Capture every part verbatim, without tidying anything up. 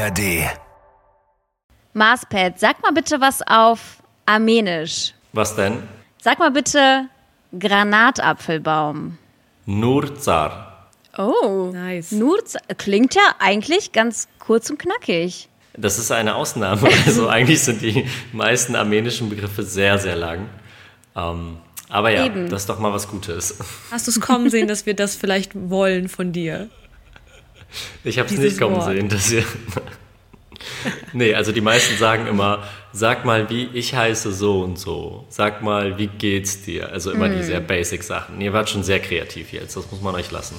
R D. Marspet, sag mal bitte was auf Armenisch. Was denn? Sag mal bitte Granatapfelbaum. Nurzar. Oh, Nice. Nurz klingt ja eigentlich ganz kurz und knackig. Das ist eine Ausnahme. Also eigentlich sind die meisten armenischen Begriffe sehr, sehr lang. Ähm, aber ja, Eben. das ist doch mal was Gutes. Hast du es kommen sehen, dass wir das vielleicht wollen von dir? Ich habe es Dieses nicht kommen Wort. sehen, dass ihr... Nee, also die meisten sagen immer, sag mal, wie ich heiße so und so. Sag mal, wie geht's dir? Also immer die sehr basic Sachen. Ihr wart schon sehr kreativ jetzt, das muss man euch lassen.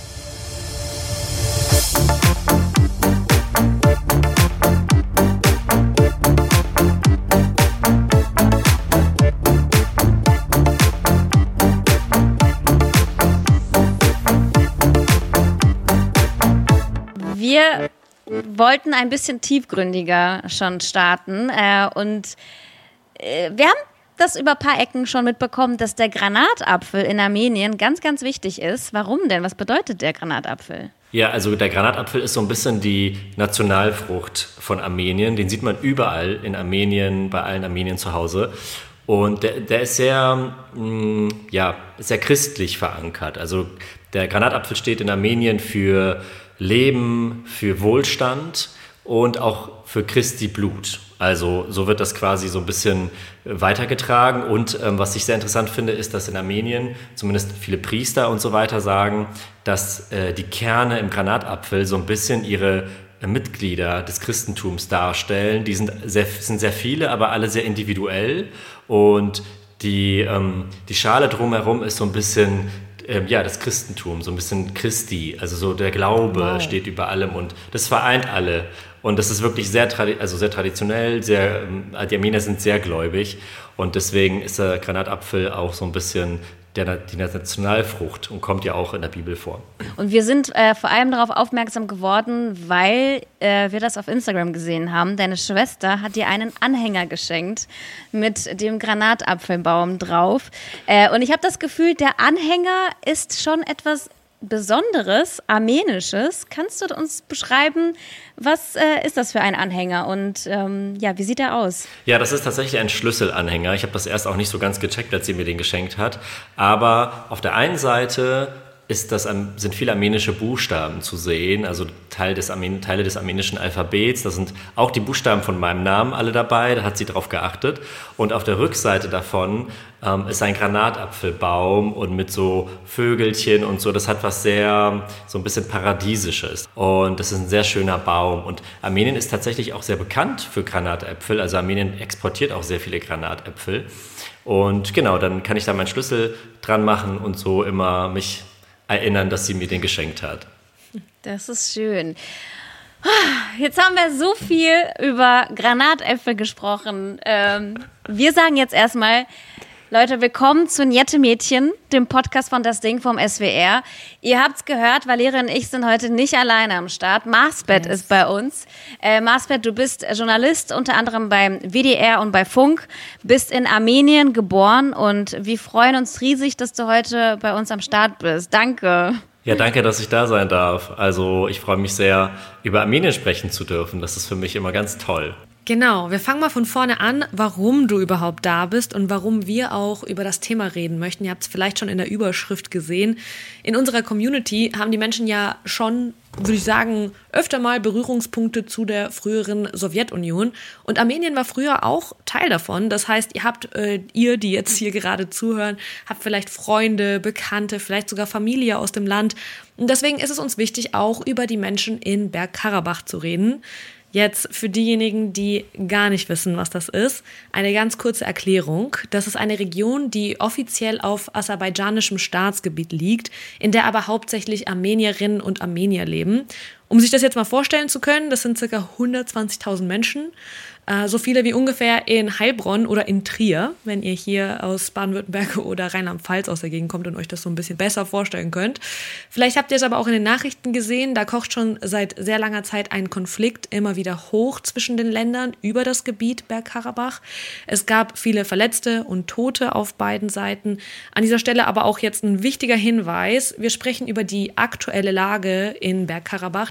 Wir wollten ein bisschen tiefgründiger schon starten äh, und äh, wir haben das über ein paar Ecken schon mitbekommen, dass der Granatapfel in Armenien ganz, ganz wichtig ist. Warum denn? Was bedeutet der Granatapfel? Ja, also der Granatapfel ist so ein bisschen die Nationalfrucht von Armenien. Den sieht man überall in Armenien, bei allen Armeniern zu Hause. Und der, der ist sehr, mh, ja, sehr christlich verankert. Also der Granatapfel steht in Armenien für Leben, für Wohlstand und auch für Christi Blut. Also so wird das quasi so ein bisschen weitergetragen. Und ähm, was ich sehr interessant finde, ist, dass in Armenien zumindest viele Priester und so weiter sagen, dass äh, die Kerne im Granatapfel so ein bisschen ihre äh, Mitglieder des Christentums darstellen. Die sind sehr, sind sehr viele, aber alle sehr individuell. Und die, ähm, die Schale drumherum ist so ein bisschen... Ja, das Christentum, so ein bisschen Christi, also so der Glaube Wow. steht über allem und das vereint alle. Und das ist wirklich sehr, tradi- also sehr traditionell, sehr, die Armenier sind sehr gläubig und deswegen ist der Granatapfel auch so ein bisschen der, die Nationalfrucht und kommt ja auch in der Bibel vor. Und wir sind äh, vor allem darauf aufmerksam geworden, weil äh, wir das auf Instagram gesehen haben. Deine Schwester hat dir einen Anhänger geschenkt mit dem Granatapfelbaum drauf. Äh, und ich habe das Gefühl, der Anhänger ist schon etwas Besonderes, Armenisches. Kannst du uns beschreiben, was äh, ist das für ein Anhänger und ähm, ja, wie sieht er aus? Ja, das ist tatsächlich ein Schlüsselanhänger. Ich habe das erst auch nicht so ganz gecheckt, als sie mir den geschenkt hat. Aber auf der einen Seite ist das, sind viele armenische Buchstaben zu sehen, also Teil des Armen, Teile des armenischen Alphabets. Da sind auch die Buchstaben von meinem Namen alle dabei, da hat sie drauf geachtet. Und auf der Rückseite davon ähm, ist ein Granatapfelbaum und mit so Vögelchen und so. Das hat was sehr, so ein bisschen Paradiesisches. Und das ist ein sehr schöner Baum. Und Armenien ist tatsächlich auch sehr bekannt für Granatäpfel. Also Armenien exportiert auch sehr viele Granatäpfel. Und genau, dann kann ich da meinen Schlüssel dran machen und so immer mich erinnern, dass sie mir den geschenkt hat. Das ist schön. Jetzt haben wir so viel über Granatäpfel gesprochen. Ähm, wir sagen jetzt erstmal, Leute, willkommen zu Niette Mädchen, dem Podcast von Das Ding vom S W R. Ihr habt's gehört, Valeria und ich sind heute nicht alleine am Start. Marspet yes. ist bei uns. Äh, Marspet, du bist Journalist, unter anderem beim W D R und bei Funk, bist in Armenien geboren und wir freuen uns riesig, dass du heute bei uns am Start bist. Danke. Ja, danke, dass ich da sein darf. Also ich freue mich sehr, über Armenien sprechen zu dürfen. Das ist für mich immer ganz toll. Genau, wir fangen mal von vorne an, warum du überhaupt da bist und warum wir auch über das Thema reden möchten. Ihr habt es vielleicht schon in der Überschrift gesehen. In unserer Community haben die Menschen ja schon, würde ich sagen, öfter mal Berührungspunkte zu der früheren Sowjetunion. Und Armenien war früher auch Teil davon. Das heißt, ihr habt, äh, ihr, die jetzt hier gerade zuhören, habt vielleicht Freunde, Bekannte, vielleicht sogar Familie aus dem Land. Und deswegen ist es uns wichtig, auch über die Menschen in Bergkarabach zu reden. Jetzt für diejenigen, die gar nicht wissen, was das ist, eine ganz kurze Erklärung. Das ist eine Region, die offiziell auf aserbaidschanischem Staatsgebiet liegt, in der aber hauptsächlich Armenierinnen und Armenier leben. Um sich das jetzt mal vorstellen zu können, das sind ca. hundertzwanzigtausend Menschen, äh, so viele wie ungefähr in Heilbronn oder in Trier, wenn ihr hier aus Baden-Württemberg oder Rheinland-Pfalz aus der Gegend kommt und euch das so ein bisschen besser vorstellen könnt. Vielleicht habt ihr es aber auch in den Nachrichten gesehen, da kocht schon seit sehr langer Zeit ein Konflikt immer wieder hoch zwischen den Ländern über das Gebiet Bergkarabach. Es gab viele Verletzte und Tote auf beiden Seiten. An dieser Stelle aber auch jetzt ein wichtiger Hinweis, wir sprechen über die aktuelle Lage in Bergkarabach.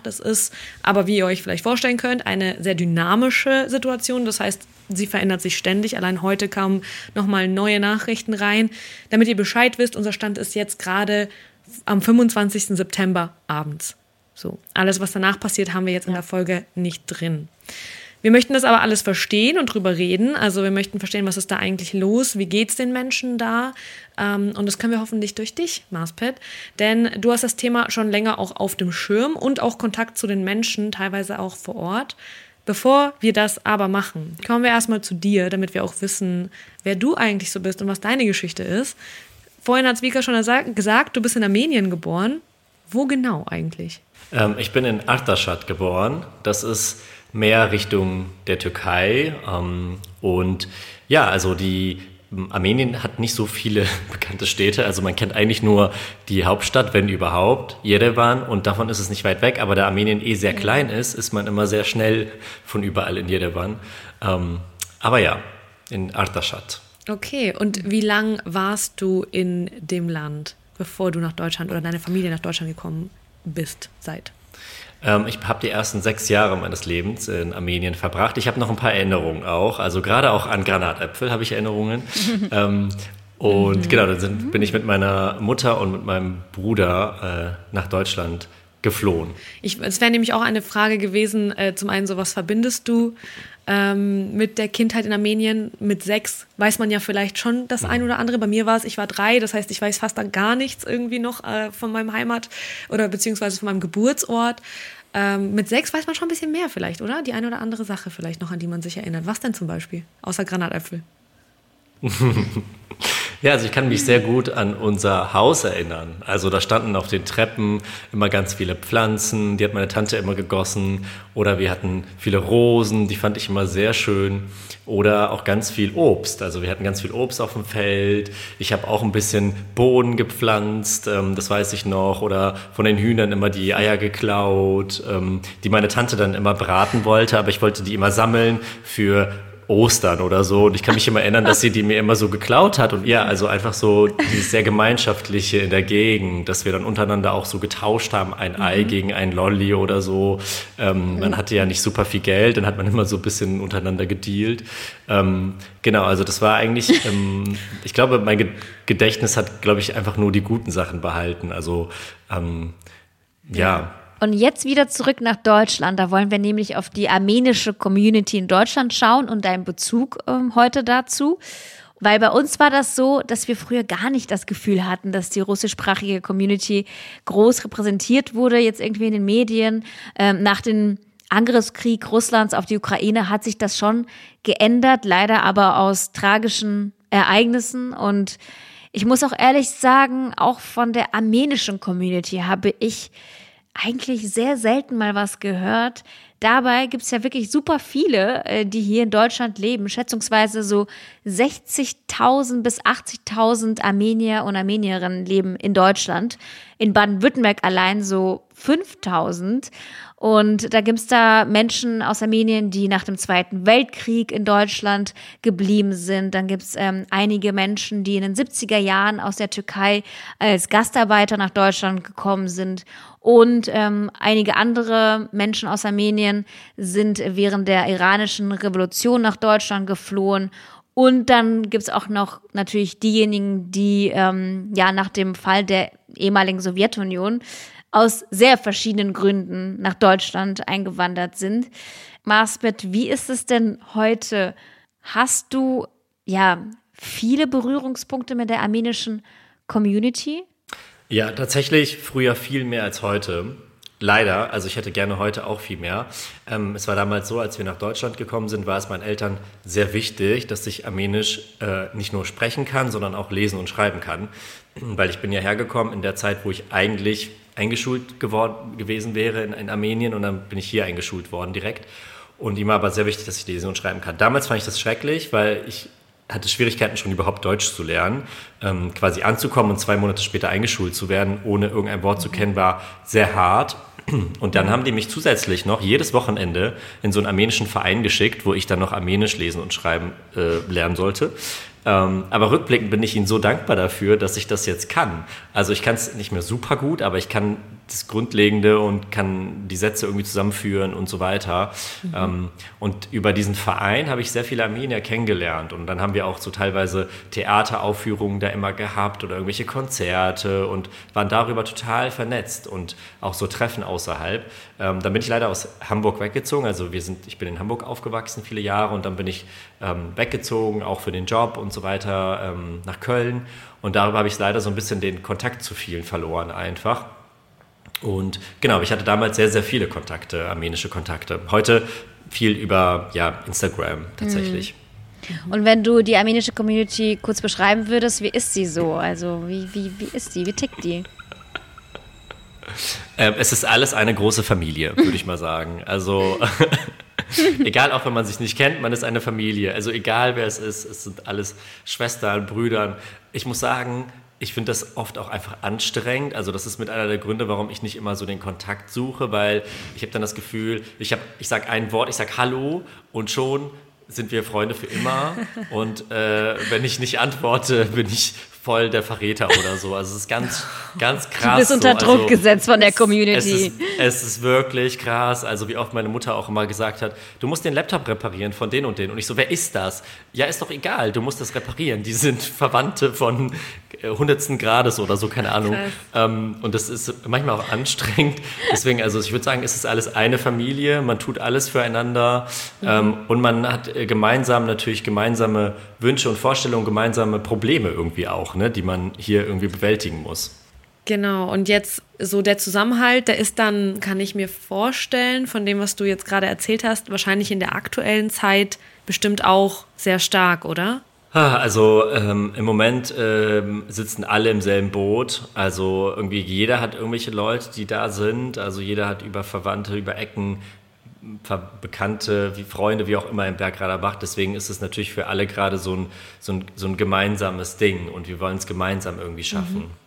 gedacht. Es ist aber, wie ihr euch vielleicht vorstellen könnt, eine sehr dynamische Situation. Das heißt, sie verändert sich ständig. Allein heute kamen nochmal neue Nachrichten rein. Damit ihr Bescheid wisst, unser Stand ist jetzt gerade am fünfundzwanzigsten September abends. So, alles, was danach passiert, haben wir jetzt in der Folge nicht drin. Wir möchten das aber alles verstehen und drüber reden. Also wir möchten verstehen, was ist da eigentlich los, wie geht's den Menschen da? Und das können wir hoffentlich durch dich, Marspet. Denn du hast das Thema schon länger auch auf dem Schirm und auch Kontakt zu den Menschen, teilweise auch vor Ort. Bevor wir das aber machen, kommen wir erstmal zu dir, damit wir auch wissen, wer du eigentlich so bist und was deine Geschichte ist. Vorhin hat Vika schon gesagt, du bist in Armenien geboren. Wo genau eigentlich? Ähm, ich bin in Artashat geboren. Das ist mehr Richtung der Türkei. Ähm, und ja, also die Armenien hat nicht so viele bekannte Städte. Also man kennt eigentlich nur die Hauptstadt, wenn überhaupt, Jerewan. Und davon ist es nicht weit weg. Aber da Armenien eh sehr klein ist, ist man immer sehr schnell von überall in Jerewan. Ähm, aber ja, in Artashat. Okay, und wie lang warst du in dem Land, bevor du nach Deutschland oder deine Familie nach Deutschland gekommen bist, seid? Ähm, ich habe die ersten sechs Jahre meines Lebens in Armenien verbracht. Ich habe noch ein paar Erinnerungen auch, also gerade auch an Granatäpfel habe ich Erinnerungen. ähm, und mhm. genau, dann sind, bin ich mit meiner Mutter und mit meinem Bruder äh, nach Deutschland geflohen. Ich, es wäre nämlich auch eine Frage gewesen, äh, zum einen so, was verbindest du ähm, mit der Kindheit in Armenien? Mit sechs weiß man ja vielleicht schon das ein oder andere. Bei mir war es, ich war drei, das heißt, ich weiß fast dann gar nichts irgendwie noch äh, von meinem Heimat- oder beziehungsweise von meinem Geburtsort. Ähm, mit sechs weiß man schon ein bisschen mehr vielleicht, oder? Die eine oder andere Sache vielleicht noch, an die man sich erinnert. Was denn zum Beispiel? Außer Granatäpfel. Ja, also ich kann mich sehr gut an unser Haus erinnern. Also da standen auf den Treppen immer ganz viele Pflanzen, die hat meine Tante immer gegossen. Oder wir hatten viele Rosen, die fand ich immer sehr schön. Oder auch ganz viel Obst. Also wir hatten ganz viel Obst auf dem Feld. Ich habe auch ein bisschen Bohnen gepflanzt, ähm, das weiß ich noch. Oder von den Hühnern immer die Eier geklaut, ähm, die meine Tante dann immer braten wollte. Aber ich wollte die immer sammeln für Ostern oder so. Und ich kann mich immer erinnern, dass sie die mir immer so geklaut hat. Und ja, also einfach so dieses sehr Gemeinschaftliche in der Gegend, dass wir dann untereinander auch so getauscht haben, ein mhm. Ei gegen ein Lolli oder so. Ähm, mhm. Man hatte ja nicht super viel Geld, dann hat man immer so ein bisschen untereinander gedealt. Ähm, genau, also das war eigentlich, ähm, ich glaube, mein Ge- Gedächtnis hat, glaube ich, einfach nur die guten Sachen behalten. Also, ähm, ja. Und jetzt wieder zurück nach Deutschland. Da wollen wir nämlich auf die armenische Community in Deutschland schauen und deinen Bezug ähm, heute dazu. Weil bei uns war das so, dass wir früher gar nicht das Gefühl hatten, dass die russischsprachige Community groß repräsentiert wurde, jetzt irgendwie in den Medien. Ähm, nach dem Angriffskrieg Russlands auf die Ukraine hat sich das schon geändert, leider aber aus tragischen Ereignissen. Und ich muss auch ehrlich sagen, auch von der armenischen Community habe ich eigentlich sehr selten mal was gehört. Dabei gibt es ja wirklich super viele, die hier in Deutschland leben. Schätzungsweise so sechzigtausend bis achtzigtausend Armenier und Armenierinnen leben in Deutschland. In Baden-Württemberg allein so fünftausend. Und da gibt es da Menschen aus Armenien, die nach dem Zweiten Weltkrieg in Deutschland geblieben sind. Dann gibt es ähm, einige Menschen, die in den siebziger Jahren aus der Türkei als Gastarbeiter nach Deutschland gekommen sind. Und ähm, einige andere Menschen aus Armenien sind während der iranischen Revolution nach Deutschland geflohen. Und dann gibt es auch noch natürlich diejenigen, die ähm, ja nach dem Fall der ehemaligen Sowjetunion aus sehr verschiedenen Gründen nach Deutschland eingewandert sind. Marspet, wie ist es denn heute? Hast du ja viele Berührungspunkte mit der armenischen Community? Ja, tatsächlich früher viel mehr als heute. Leider, also ich hätte gerne heute auch viel mehr. Ähm, es war damals so, als wir nach Deutschland gekommen sind, war es meinen Eltern sehr wichtig, dass ich Armenisch äh, nicht nur sprechen kann, sondern auch lesen und schreiben kann. Weil ich bin ja hergekommen in der Zeit, wo ich eigentlich eingeschult geworden, gewesen wäre in, in Armenien, und dann bin ich hier eingeschult worden direkt. Und ihm war aber sehr wichtig, dass ich lesen und schreiben kann. Damals fand ich das schrecklich, weil ich hatte Schwierigkeiten, schon überhaupt Deutsch zu lernen. Ähm, quasi anzukommen und zwei Monate später eingeschult zu werden, ohne irgendein Wort zu kennen, war sehr hart. Und dann haben die mich zusätzlich noch jedes Wochenende in so einen armenischen Verein geschickt, wo ich dann noch Armenisch lesen und schreiben äh, lernen sollte. Ähm, aber rückblickend bin ich ihnen so dankbar dafür, dass ich das jetzt kann. Also ich kann es nicht mehr super gut, aber ich kann das Grundlegende und kann die Sätze irgendwie zusammenführen und so weiter. Mhm. Ähm, und über diesen Verein habe ich sehr viele Armenier kennengelernt. Und dann haben wir auch so teilweise Theateraufführungen da immer gehabt oder irgendwelche Konzerte und waren darüber total vernetzt und auch so Treffen außerhalb. Ähm, dann bin ich leider aus Hamburg weggezogen. Also wir sind, ich bin in Hamburg aufgewachsen viele Jahre und dann bin ich ähm, weggezogen, auch für den Job und so weiter, ähm, nach Köln. Und darüber habe ich leider so ein bisschen den Kontakt zu vielen verloren einfach. Und genau, ich hatte damals sehr, sehr viele Kontakte, armenische Kontakte. Heute viel über ja, Instagram tatsächlich. Und wenn du die armenische Community kurz beschreiben würdest, wie ist sie so? Also wie, wie, wie ist die? Wie tickt die? Ähm, es ist alles eine große Familie, würde ich mal sagen. Also egal, auch wenn man sich nicht kennt, man ist eine Familie. Also egal, wer es ist, es sind alles Schwestern, Brüdern. Ich muss sagen, ich finde das oft auch einfach anstrengend. Also das ist mit einer der Gründe, warum ich nicht immer so den Kontakt suche, weil ich habe dann das Gefühl, ich, hab, ich sage ein Wort, ich sage Hallo und schon sind wir Freunde für immer. Und äh, wenn ich nicht antworte, bin ich voll der Verräter oder so. Also es ist ganz, ganz krass. Du bist unter so. Druck also, gesetzt von der Community. Es ist, es ist wirklich krass. Also wie oft meine Mutter auch immer gesagt hat, du musst den Laptop reparieren von den und den. Und ich so, wer ist das? Ja, ist doch egal, du musst das reparieren. Die sind Verwandte von hundertsten Grades oder so, keine Ahnung. Ähm, und das ist manchmal auch anstrengend. Deswegen, also ich würde sagen, es ist alles eine Familie. Man tut alles füreinander. Mhm. Ähm, und man hat gemeinsam natürlich gemeinsame Wünsche und Vorstellungen, gemeinsame Probleme irgendwie auch, ne, die man hier irgendwie bewältigen muss. Genau, und jetzt so der Zusammenhalt, der ist dann, kann ich mir vorstellen, von dem, was du jetzt gerade erzählt hast, wahrscheinlich in der aktuellen Zeit bestimmt auch sehr stark, oder? Also ähm, im Moment ähm, sitzen alle im selben Boot, also irgendwie jeder hat irgendwelche Leute, die da sind, also jeder hat über Verwandte, über Ecken, Bekannte, wie Freunde, wie auch immer im Bergradar Bach. Deswegen ist es natürlich für alle gerade so ein, so ein, so ein gemeinsames Ding und wir wollen es gemeinsam irgendwie schaffen. Mhm.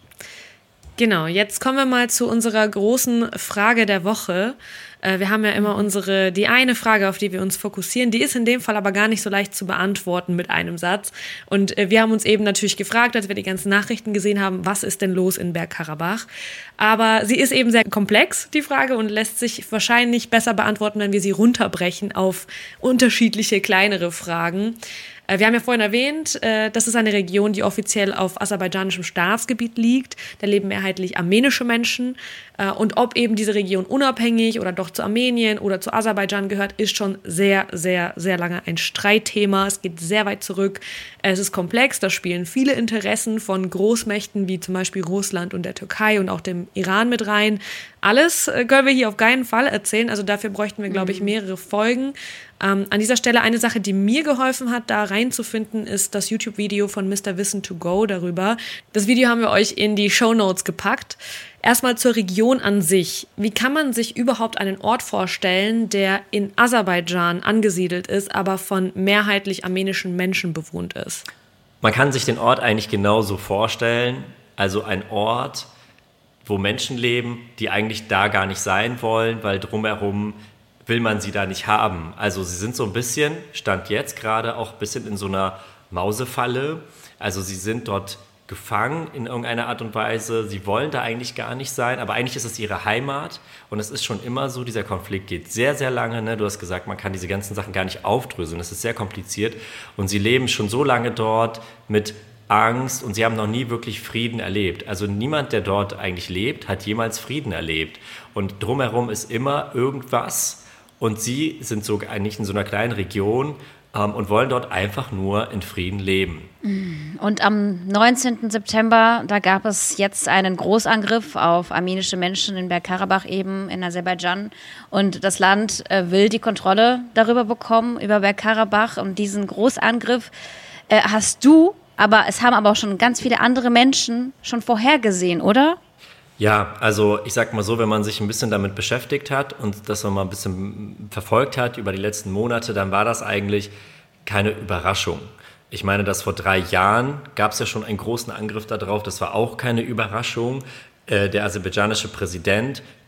Genau, jetzt kommen wir mal zu unserer großen Frage der Woche. Wir haben ja immer unsere, die eine Frage, auf die wir uns fokussieren, die ist in dem Fall aber gar nicht so leicht zu beantworten mit einem Satz. Und wir haben uns eben natürlich gefragt, als wir die ganzen Nachrichten gesehen haben, was ist denn los in Bergkarabach? Aber sie ist eben sehr komplex, die Frage, und lässt sich wahrscheinlich besser beantworten, wenn wir sie runterbrechen auf unterschiedliche kleinere Fragen. Wir haben ja vorhin erwähnt, das ist eine Region, die offiziell auf aserbaidschanischem Staatsgebiet liegt. Da leben mehrheitlich armenische Menschen. Und ob eben diese Region unabhängig oder doch zu Armenien oder zu Aserbaidschan gehört, ist schon sehr, sehr, sehr lange ein Streitthema. Es geht sehr weit zurück. Es ist komplex. Da spielen viele Interessen von Großmächten wie zum Beispiel Russland und der Türkei und auch dem Iran mit rein. Alles können wir hier auf keinen Fall erzählen. Also dafür bräuchten wir, glaube ich, mehrere Folgen. Ähm, an dieser Stelle eine Sache, die mir geholfen hat, da reinzufinden, ist das YouTube-Video von Mister Wissen to Go darüber. Das Video haben wir euch in die Shownotes gepackt. Erstmal zur Region an sich. Wie kann man sich überhaupt einen Ort vorstellen, der in Aserbaidschan angesiedelt ist, aber von mehrheitlich armenischen Menschen bewohnt ist? Man kann sich den Ort eigentlich genauso vorstellen. Also ein Ort, wo Menschen leben, die eigentlich da gar nicht sein wollen, weil drumherum will man sie da nicht haben. Also sie sind so ein bisschen, Stand jetzt gerade, auch ein bisschen in so einer Mausefalle. Also sie sind dort gefangen in irgendeiner Art und Weise. Sie wollen da eigentlich gar nicht sein, aber eigentlich ist es ihre Heimat. Und es ist schon immer so, dieser Konflikt geht sehr, sehr lange. Ne? Du hast gesagt, man kann diese ganzen Sachen gar nicht aufdröseln. Es ist sehr kompliziert. Und sie leben schon so lange dort mit Angst und sie haben noch nie wirklich Frieden erlebt. Also niemand, der dort eigentlich lebt, hat jemals Frieden erlebt. Und drumherum ist immer irgendwas. Und sie sind so eigentlich in so einer kleinen Region ähm, und wollen dort einfach nur in Frieden leben. Und am neunzehnten September, da gab es jetzt einen Großangriff auf armenische Menschen in Bergkarabach eben in Aserbaidschan. Und das Land äh, will die Kontrolle darüber bekommen, über Bergkarabach. Und diesen Großangriff äh, hast du, aber es haben aber auch schon ganz viele andere Menschen schon vorhergesehen, oder? Ja, also ich sag mal so, wenn man sich ein bisschen damit beschäftigt hat und das noch mal ein bisschen verfolgt hat über die letzten Monate, dann war das eigentlich keine Überraschung. Ich meine, dass vor drei Jahren gab es ja schon einen großen Angriff darauf, das war auch keine Überraschung. Der aserbaidschanische Präsident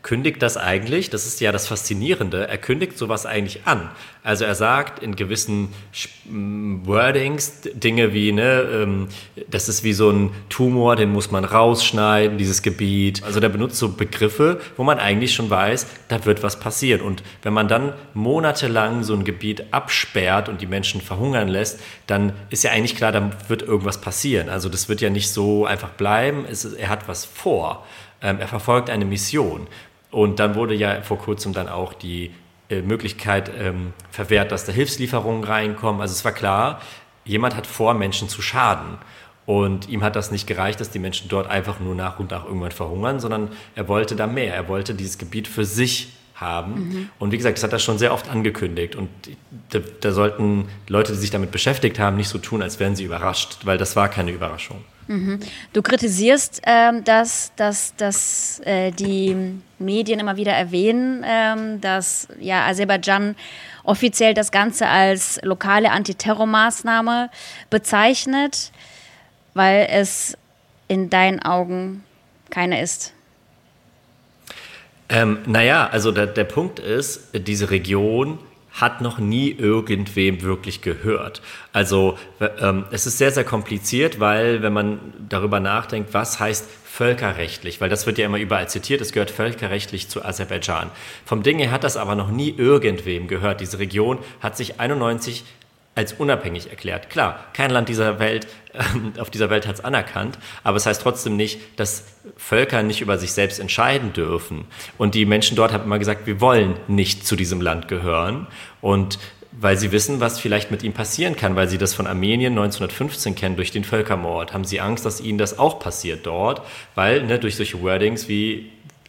kündigt das eigentlich, das ist ja das Faszinierende, er kündigt sowas eigentlich an. Also er sagt in gewissen Wordings Dinge wie, ne, ähm, das ist wie so ein Tumor, den muss man rausschneiden, dieses Gebiet. Also der benutzt so Begriffe, wo man eigentlich schon weiß, da wird was passieren. Und wenn man dann monatelang so ein Gebiet absperrt und die Menschen verhungern lässt, dann ist ja eigentlich klar, da wird irgendwas passieren. Also das wird ja nicht so einfach bleiben, es ist, er hat was vor. Ähm, er verfolgt eine Mission. Und dann wurde ja vor kurzem dann auch die äh, Möglichkeit ähm, verwehrt, dass da Hilfslieferungen reinkommen. Also es war klar, jemand hat vor, Menschen zu schaden. Und ihm hat das nicht gereicht, dass die Menschen dort einfach nur nach und nach irgendwann verhungern, sondern er wollte da mehr. Er wollte dieses Gebiet für sich haben. Mhm. Und wie gesagt, das hat er schon sehr oft angekündigt. Und da, da sollten Leute, die sich damit beschäftigt haben, nicht so tun, als wären sie überrascht, weil das war keine Überraschung. Mhm. Du kritisierst, ähm, dass, dass, dass äh, die Medien immer wieder erwähnen, ähm, dass ja, Aserbaidschan offiziell das Ganze als lokale Antiterrormaßnahme bezeichnet, weil es in deinen Augen keine ist. Ähm, naja, also der, der Punkt ist, diese Region hat noch nie irgendwem wirklich gehört. Also ähm, es ist sehr, sehr kompliziert, weil wenn man darüber nachdenkt, was heißt völkerrechtlich, weil das wird ja immer überall zitiert, es gehört völkerrechtlich zu Aserbaidschan. Vom Ding her hat das aber noch nie irgendwem gehört. Diese Region hat sich einundneunzig als unabhängig erklärt. Klar, kein Land dieser Welt, äh, auf dieser Welt hat es anerkannt, aber es heißt trotzdem nicht, dass Völker nicht über sich selbst entscheiden dürfen. Und die Menschen dort haben immer gesagt, wir wollen nicht zu diesem Land gehören. Und weil sie wissen, was vielleicht mit ihm passieren kann, weil sie das von Armenien neunzehnhundertfünfzehn kennen, durch den Völkermord, haben sie Angst, dass ihnen das auch passiert dort, weil ne, durch solche Wordings wie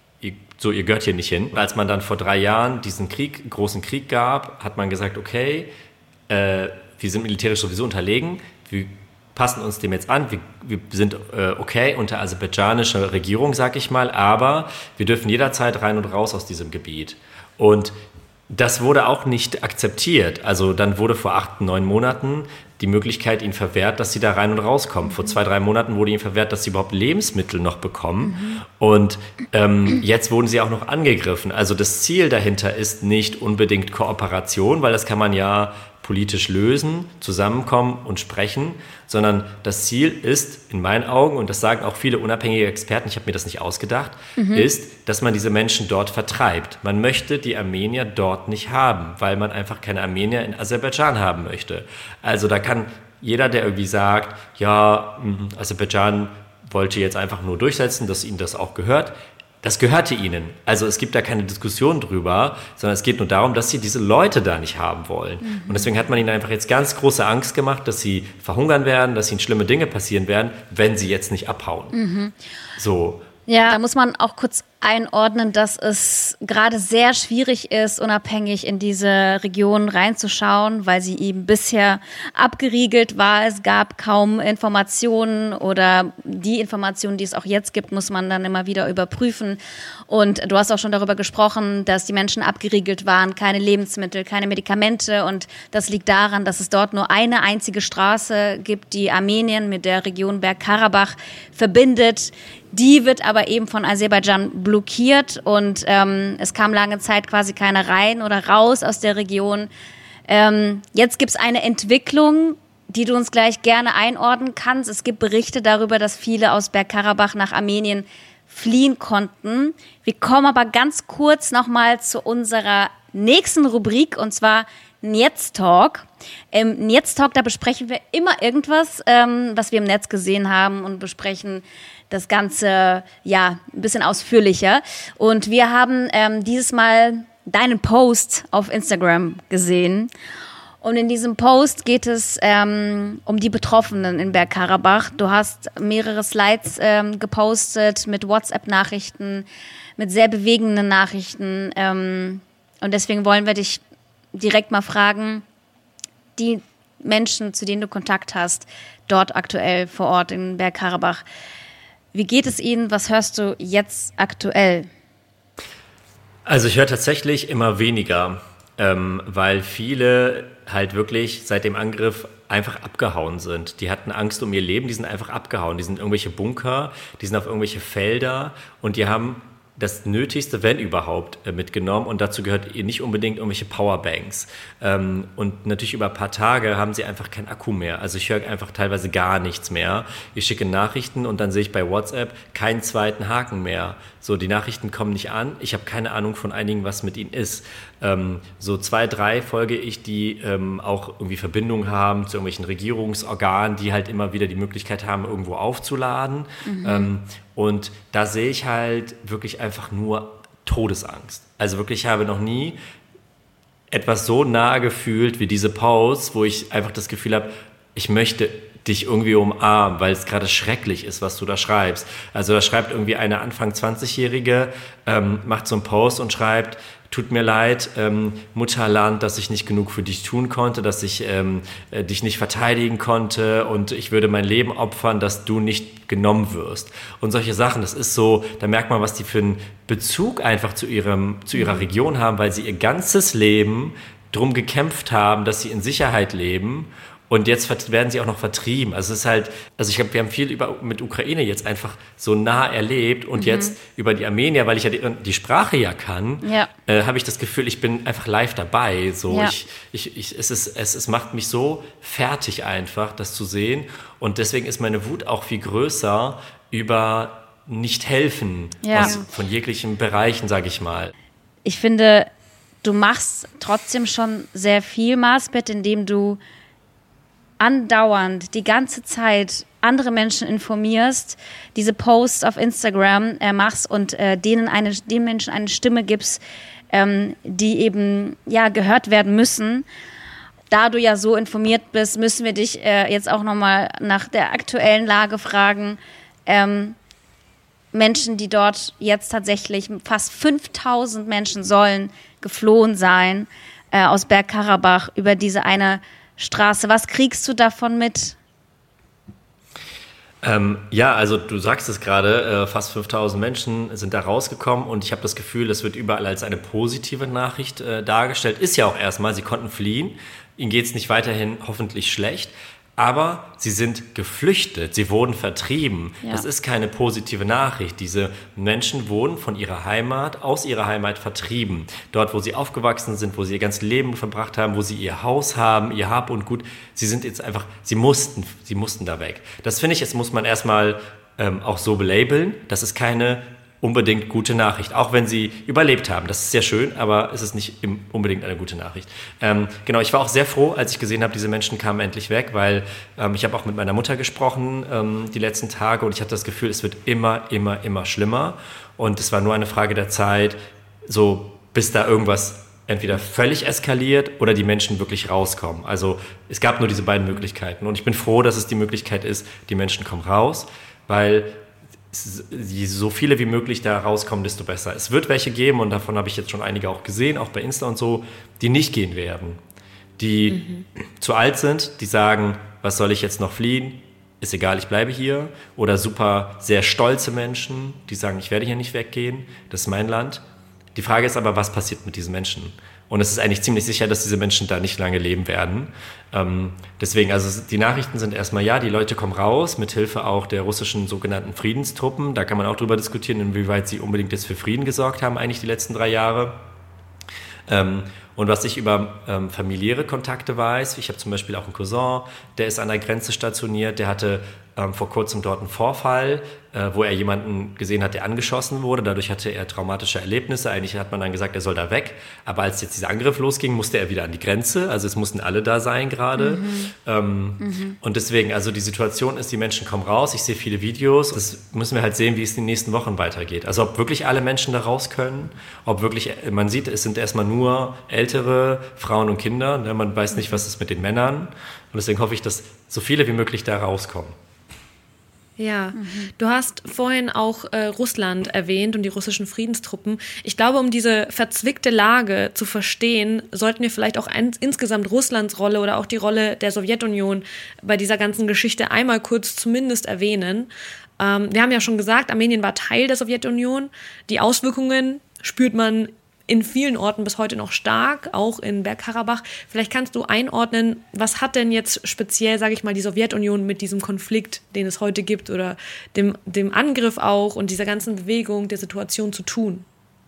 so, ihr gehört hier nicht hin. Als man dann vor drei Jahren diesen Krieg, großen Krieg gab, hat man gesagt, okay, Äh, wir sind militärisch sowieso unterlegen, wir passen uns dem jetzt an, wir, wir sind äh, okay unter aserbaidschanischer Regierung, sag ich mal, aber wir dürfen jederzeit rein und raus aus diesem Gebiet. Und das wurde auch nicht akzeptiert. Also dann wurde vor acht, neun Monaten die Möglichkeit ihnen verwehrt, dass sie da rein und rauskommen. Vor zwei, drei Monaten wurde ihnen verwehrt, dass sie überhaupt Lebensmittel noch bekommen. Mhm. Und ähm, jetzt wurden sie auch noch angegriffen. Also das Ziel dahinter ist nicht unbedingt Kooperation, weil das kann man ja politisch lösen, zusammenkommen und sprechen, sondern das Ziel ist, in meinen Augen, und das sagen auch viele unabhängige Experten, ich habe mir das nicht ausgedacht, mhm. ist, dass man diese Menschen dort vertreibt. Man möchte die Armenier dort nicht haben, weil man einfach keine Armenier in Aserbaidschan haben möchte. Also da kann jeder, der irgendwie sagt, ja, Aserbaidschan wollte jetzt einfach nur durchsetzen, dass ihnen das auch gehört, das gehörte ihnen. Also es gibt da keine Diskussion drüber, sondern es geht nur darum, dass sie diese Leute da nicht haben wollen. Mhm. Und deswegen hat man ihnen einfach jetzt ganz große Angst gemacht, dass sie verhungern werden, dass ihnen schlimme Dinge passieren werden, wenn sie jetzt nicht abhauen. Mhm. So. Ja, da muss man auch kurz einordnen, dass es gerade sehr schwierig ist, unabhängig in diese Region reinzuschauen, weil sie eben bisher abgeriegelt war. Es gab kaum Informationen oder die Informationen, die es auch jetzt gibt, muss man dann immer wieder überprüfen. Und du hast auch schon darüber gesprochen, dass die Menschen abgeriegelt waren, keine Lebensmittel, keine Medikamente. Und das liegt daran, dass es dort nur eine einzige Straße gibt, die Armenien mit der Region Bergkarabach verbindet. Die wird aber eben von Aserbaidschan blockiert und ähm, es kam lange Zeit quasi keiner rein oder raus aus der Region. Ähm, jetzt gibt es eine Entwicklung, die du uns gleich gerne einordnen kannst. Es gibt Berichte darüber, dass viele aus Bergkarabach nach Armenien fliehen konnten. Wir kommen aber ganz kurz nochmal zu unserer nächsten Rubrik und zwar Netztalk. Im Netztalk, da besprechen wir immer irgendwas, ähm, was wir im Netz gesehen haben und besprechen das Ganze ja ein bisschen ausführlicher. Und wir haben ähm, dieses Mal deinen Post auf Instagram gesehen. Und in diesem Post geht es ähm, um die Betroffenen in Bergkarabach. Du hast mehrere Slides ähm, gepostet mit WhatsApp-Nachrichten, mit sehr bewegenden Nachrichten. Ähm, und deswegen wollen wir dich direkt mal fragen, die Menschen, zu denen du Kontakt hast, dort aktuell vor Ort in Bergkarabach, wie geht es ihnen? Was hörst du jetzt aktuell? Also ich höre tatsächlich immer weniger, ähm, weil viele halt wirklich seit dem Angriff einfach abgehauen sind. Die hatten Angst um ihr Leben, die sind einfach abgehauen. Die sind in irgendwelche Bunker, die sind auf irgendwelche Felder und die haben das Nötigste, wenn überhaupt, äh, mitgenommen und dazu gehört nicht unbedingt irgendwelche Powerbanks. Ähm, und natürlich über ein paar Tage haben sie einfach keinen Akku mehr. Also ich höre einfach teilweise gar nichts mehr. Ich schicke Nachrichten und dann sehe ich bei WhatsApp keinen zweiten Haken mehr. So, die Nachrichten kommen nicht an. Ich habe keine Ahnung von einigen, was mit ihnen ist. Ähm, so zwei, drei folge ich, die ähm, auch irgendwie Verbindung haben zu irgendwelchen Regierungsorganen, die halt immer wieder die Möglichkeit haben, irgendwo aufzuladen. Mhm. Ähm, und da sehe ich halt wirklich einfach nur Todesangst. Also wirklich, ich habe noch nie etwas so nah gefühlt wie diese Posts, wo ich einfach das Gefühl habe, ich möchte dich irgendwie umarmen, weil es gerade schrecklich ist, was du da schreibst. Also da schreibt irgendwie eine Anfang zwanzigjährige, ähm, macht so einen Post und schreibt, tut mir leid, ähm, Mutterland, dass ich nicht genug für dich tun konnte, dass ich ähm, äh, dich nicht verteidigen konnte und ich würde mein Leben opfern, dass du nicht genommen wirst. Und solche Sachen, das ist so, da merkt man, was die für einen Bezug einfach zu ihrem, zu ihrer Region haben, weil sie ihr ganzes Leben drum gekämpft haben, dass sie in Sicherheit leben. Und jetzt werden sie auch noch vertrieben. Also es ist halt, also ich glaube, wir haben viel über, mit Ukraine jetzt einfach so nah erlebt und mhm. jetzt über die Armenier, weil ich ja die, die Sprache ja kann, ja. äh, habe ich das Gefühl, ich bin einfach live dabei. So, ja. ich, ich, ich, es, ist, es, es macht mich so fertig einfach, das zu sehen. Und deswegen ist meine Wut auch viel größer über nicht helfen ja. aus, von jeglichen Bereichen, sage ich mal. Ich finde, du machst trotzdem schon sehr viel, Marsbeth, indem du andauernd, die ganze Zeit andere Menschen informierst, diese Posts auf Instagram äh, machst und äh, denen eine, den Menschen eine Stimme gibst, ähm, die eben ja gehört werden müssen. Da du ja so informiert bist, müssen wir dich äh, jetzt auch nochmal nach der aktuellen Lage fragen. Ähm, Menschen, die dort jetzt tatsächlich, fast fünftausend Menschen sollen geflohen sein äh, aus Bergkarabach über diese eine Straße. Was kriegst du davon mit? Ähm, ja, also du sagst es gerade, äh, fast fünftausend Menschen sind da rausgekommen und ich habe das Gefühl, das wird überall als eine positive Nachricht äh, dargestellt. Ist ja auch erstmal, sie konnten fliehen, ihnen geht es nicht weiterhin hoffentlich schlecht, aber sie sind geflüchtet, sie wurden vertrieben. Ja. Das ist keine positive Nachricht. Diese Menschen wurden von ihrer Heimat, aus ihrer Heimat vertrieben. Dort, wo sie aufgewachsen sind, wo sie ihr ganzes Leben verbracht haben, wo sie ihr Haus haben, ihr Hab und Gut. Sie sind jetzt einfach, sie mussten, sie mussten da weg. Das finde ich, jetzt muss man erstmal ähm, auch so belabeln. Das ist keine unbedingt gute Nachricht, auch wenn sie überlebt haben. Das ist sehr schön, aber es ist nicht unbedingt eine gute Nachricht. Ähm, genau, ich war auch sehr froh, als ich gesehen habe, diese Menschen kamen endlich weg, weil ähm, ich habe auch mit meiner Mutter gesprochen ähm, die letzten Tage und ich hatte das Gefühl, es wird immer, immer, immer schlimmer und es war nur eine Frage der Zeit, so bis da irgendwas entweder völlig eskaliert oder die Menschen wirklich rauskommen. Also es gab nur diese beiden Möglichkeiten und ich bin froh, dass es die Möglichkeit ist, die Menschen kommen raus, weil so viele wie möglich da rauskommen, desto besser. Es wird welche geben, und davon habe ich jetzt schon einige auch gesehen, auch bei Insta und so, die nicht gehen werden. Die mhm. zu alt sind, die sagen, was soll ich jetzt noch fliehen? Ist egal, ich bleibe hier. Oder super sehr stolze Menschen, die sagen, ich werde hier nicht weggehen, das ist mein Land. Die Frage ist aber, was passiert mit diesen Menschen? Und es ist eigentlich ziemlich sicher, dass diese Menschen da nicht lange leben werden. Ähm, deswegen, also die Nachrichten sind erstmal, ja, die Leute kommen raus, mit Hilfe auch der russischen sogenannten Friedenstruppen. Da kann man auch drüber diskutieren, inwieweit sie unbedingt jetzt für Frieden gesorgt haben, eigentlich die letzten drei Jahre. Ähm, und was ich über ähm, familiäre Kontakte weiß, ich habe zum Beispiel auch einen Cousin, der ist an der Grenze stationiert, der hatte ähm, vor kurzem dort einen Vorfall, äh, wo er jemanden gesehen hat, der angeschossen wurde. Dadurch hatte er traumatische Erlebnisse. Eigentlich hat man dann gesagt, er soll da weg. Aber als jetzt dieser Angriff losging, musste er wieder an die Grenze. Also es mussten alle da sein gerade. Mhm. Ähm, mhm. Und deswegen, also die Situation ist, die Menschen kommen raus. Ich sehe viele Videos. Das müssen wir halt sehen, wie es in den nächsten Wochen weitergeht. Also ob wirklich alle Menschen da raus können, ob wirklich, man sieht, es sind erstmal nur ältere Frauen und Kinder. Ne? Man weiß nicht, was ist mit den Männern. Und deswegen hoffe ich, dass so viele wie möglich da rauskommen. Ja, mhm. Du hast vorhin auch äh, Russland erwähnt und die russischen Friedenstruppen. Ich glaube, um diese verzwickte Lage zu verstehen, sollten wir vielleicht auch ein, insgesamt Russlands Rolle oder auch die Rolle der Sowjetunion bei dieser ganzen Geschichte einmal kurz zumindest erwähnen. Ähm, wir haben ja schon gesagt, Armenien war Teil der Sowjetunion. Die Auswirkungen spürt man in vielen Orten bis heute noch stark, auch in Bergkarabach. Vielleicht kannst du einordnen, was hat denn jetzt speziell, sage ich mal, die Sowjetunion mit diesem Konflikt, den es heute gibt, oder dem, dem Angriff auch und dieser ganzen Bewegung, der Situation zu tun?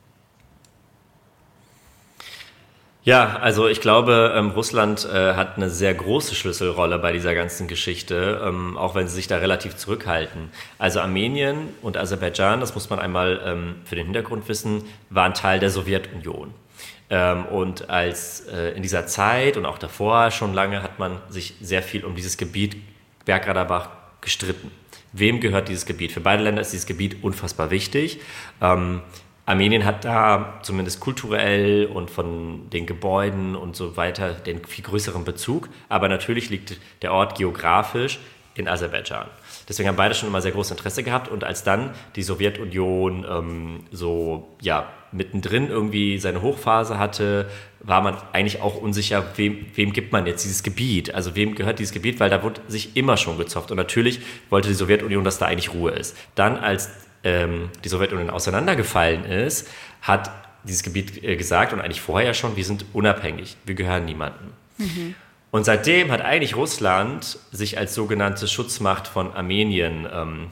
Ja, also ich glaube, ähm, Russland äh, hat eine sehr große Schlüsselrolle bei dieser ganzen Geschichte, ähm, auch wenn sie sich da relativ zurückhalten. Also Armenien und Aserbaidschan, das muss man einmal ähm, für den Hintergrund wissen, waren Teil der Sowjetunion. Ähm, und als äh, in dieser Zeit und auch davor schon lange hat man sich sehr viel um dieses Gebiet Bergkarabach gestritten. Wem gehört dieses Gebiet? Für beide Länder ist dieses Gebiet unfassbar wichtig. Ähm, Armenien hat da zumindest kulturell und von den Gebäuden und so weiter den viel größeren Bezug. Aber natürlich liegt der Ort geografisch in Aserbaidschan. Deswegen haben beide schon immer sehr großes Interesse gehabt. Und als dann die Sowjetunion ähm, so ja, mittendrin irgendwie seine Hochphase hatte, war man eigentlich auch unsicher, wem, wem gibt man jetzt dieses Gebiet? Also wem gehört dieses Gebiet? Weil da wurde sich immer schon gezofft. Und natürlich wollte die Sowjetunion, dass da eigentlich Ruhe ist. Dann als die Sowjetunion auseinandergefallen ist, hat dieses Gebiet gesagt und eigentlich vorher ja schon, wir sind unabhängig, wir gehören niemandem. Mhm. Und seitdem hat eigentlich Russland sich als sogenannte Schutzmacht von Armenien ähm,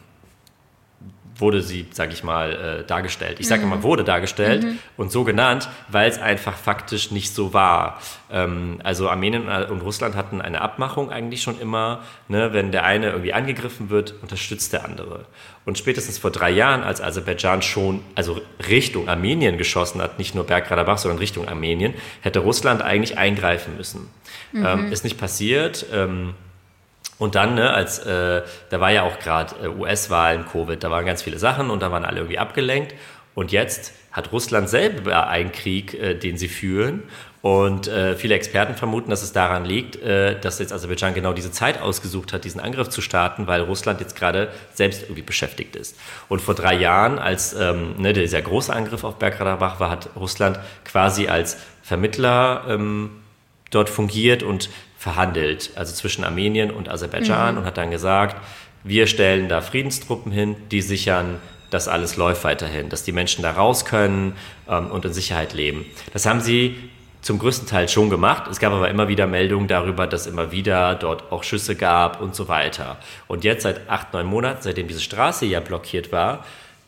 wurde sie, sage ich mal, äh, dargestellt. Ich sage mhm. immer, wurde dargestellt mhm. und so genannt, weil es einfach faktisch nicht so war. Ähm, also Armenien und Russland hatten eine Abmachung eigentlich schon immer, ne, wenn der eine irgendwie angegriffen wird, unterstützt der andere. Und spätestens vor drei Jahren, als Aserbaidschan schon also Richtung Armenien geschossen hat, nicht nur Bergkarabach, sondern Richtung Armenien, hätte Russland eigentlich eingreifen müssen. Mhm. Ähm, ist nicht passiert. Ähm, Und dann, ne, als äh, da war ja auch gerade äh, U S-Wahlen, Covid, da waren ganz viele Sachen und da waren alle irgendwie abgelenkt. Und jetzt hat Russland selber einen Krieg, äh, den sie führen. Und äh, viele Experten vermuten, dass es daran liegt, äh, dass jetzt Aserbaidschan genau diese Zeit ausgesucht hat, diesen Angriff zu starten, weil Russland jetzt gerade selbst irgendwie beschäftigt ist. Und vor drei Jahren, als ähm, ne, dieser große Angriff auf Bergkarabach war, hat Russland quasi als Vermittler ähm, dort fungiert und verhandelt, also zwischen Armenien und Aserbaidschan, mhm. und hat dann gesagt, wir stellen da Friedenstruppen hin, die sichern, dass alles läuft weiterhin, dass die Menschen da raus können ähm, und in Sicherheit leben. Das haben sie zum größten Teil schon gemacht. Es gab aber immer wieder Meldungen darüber, dass immer wieder dort auch Schüsse gab und so weiter. Und jetzt seit acht, neun Monaten, seitdem diese Straße ja blockiert war,